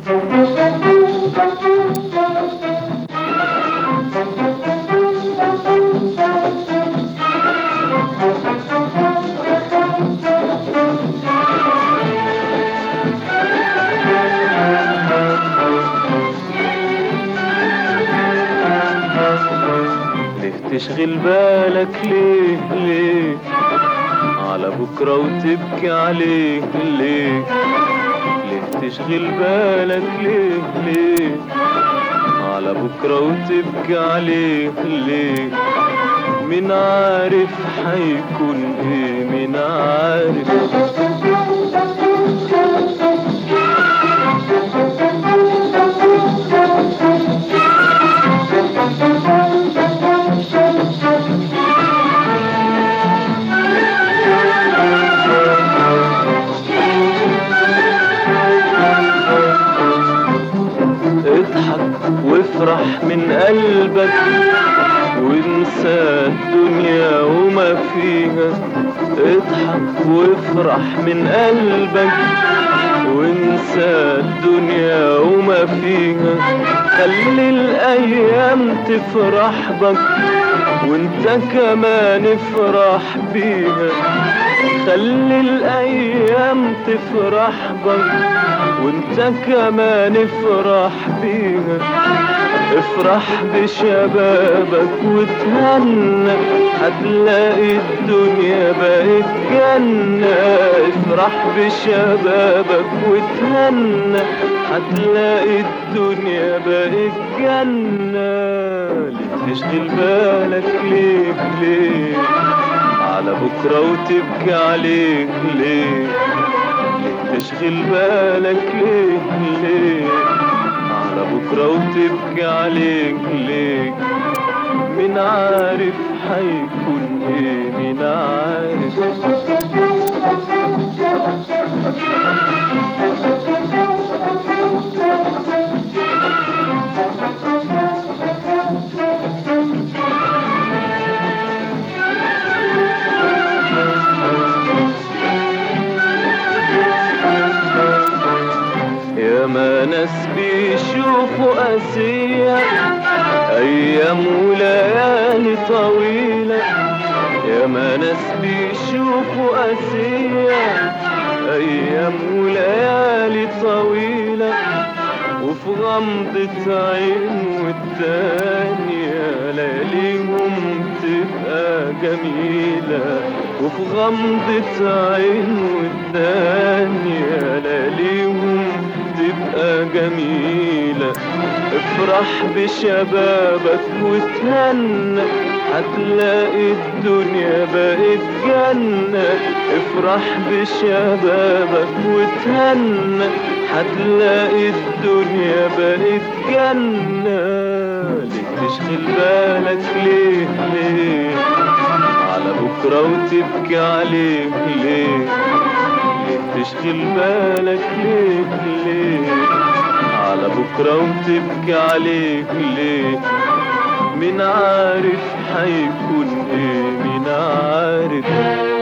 تشغل بالك ليه على بكرة وتبكي عليه ليه تشغل بالك ليه على بكرة وتبكي عليه ليه؟ مين عارف حيكون ايه؟ مين عارف؟ وافرح من قلبك وانسى الدنيا وما فيها. اضحك وافرح من قلبك وانسى الدنيا وما فيها. خلي الايام تفرح بك وانت كمان افرح بيها. خلي الايام تفرح بك وانت كمان افرح بيها. افرح بشبابك وتهنى هتلاقي الدنيا بقت جنة. افرح بشبابك وتهنى هتلاقي الدنيا بقت جنة. ليه تشغل بالك ليه على بكرة وتبكي عليك ليه تشغل بالك ليه على بكرة وتبكي عليك ليه؟ مين عارف حيكون ايه؟ مين عارف؟ ياما ناس بيشوفوا قاسية أيام وليالي طويلة. ياما ناس بيشوفوا قاسية أيام وليالي طويلة. وفي غمضة عين والتانية لياليهم تبقى جميلة. وفي غمضة عين والتانية لياليهم تبقى جميلة. افرح بشبابك وتهنى هتلاقي الدنيا بقت جنة. افرح بشبابك وتهنى هتلاقي الدنيا بقت جنة. ليه تشغل بالك ليه على بكرة وتبكي عليه ليه تشغل بالك ليه على بكرة وتبكي عليك ليه؟ مين عارف حيكون ايه؟ مين عارف؟